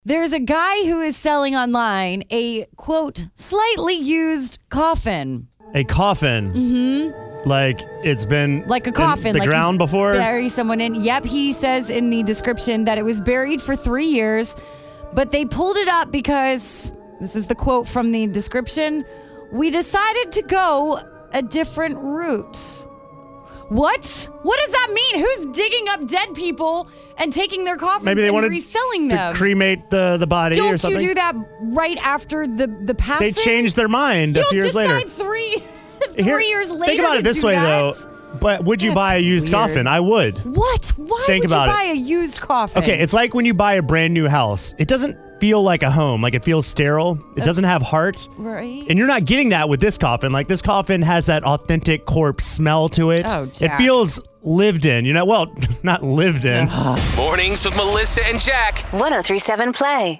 There's a guy who is selling online a, quote, slightly used coffin. A coffin? Mm-hmm. Like it's been like a coffin, in the like ground before? Bury someone in. Yep, he says in the description that it was buried for 3 years, but they pulled it up because, this is the quote from the description, we decided to go a different route. What? What does that mean? Who's digging up dead people and taking their coffins and reselling them? To cremate the body or something? Don't you do that right after the passing? They changed their mind a few years later. You don't decide 3 years later. Think about it this way, though. But would you buy a used coffin? I would. What? Why would you buy a used coffin? Okay, it's like when you buy a brand new house. It doesn't feel like a home. Like it feels sterile. It doesn't have heart. Right. And you're not getting that with this coffin. Like this coffin has that authentic corpse smell to it. Oh, Jack. It feels lived in. You know, well, not lived in. Mornings with Melissa and Jack. 103.7 Play.